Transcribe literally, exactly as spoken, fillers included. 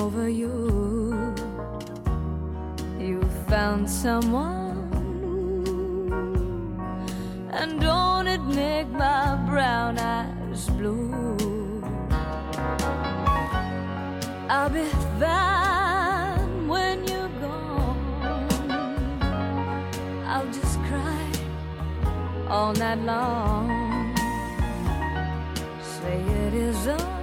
over you. You found someone new, and don't it make my brown eyes blue? I'll be fine when you're gone. I'll just cry all night long. Say it is all